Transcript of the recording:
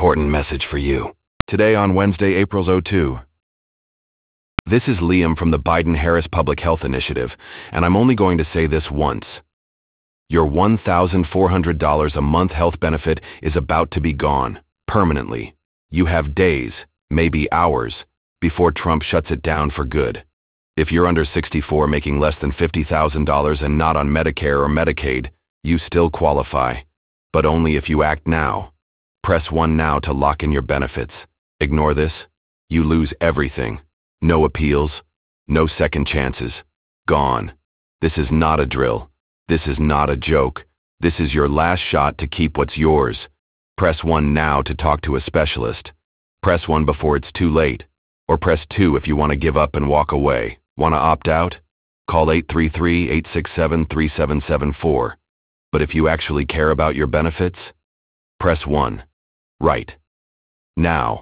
important message for you. Today on Wednesday, April 02. This is Liam from the Biden-Harris Public Health Initiative, and I'm only going to say this once. Your $1,400 a month health benefit is about to be gone, permanently. You have days, maybe hours, before Trump shuts it down for good. If you're under 64 making less than $50,000 and not on Medicare or Medicaid, you still qualify. But only if you act now. Press 1 now to lock in your benefits. Ignore this. You lose everything. No appeals. No second chances. Gone. This is not a drill. This is not a joke. This is your last shot to keep what's yours. Press 1 now to talk to a specialist. Press 1 before it's too late. Or press 2 if you want to give up and walk away. Want to opt out? Call 833-867-3774. But if you actually care about your benefits, press 1. Right. Now.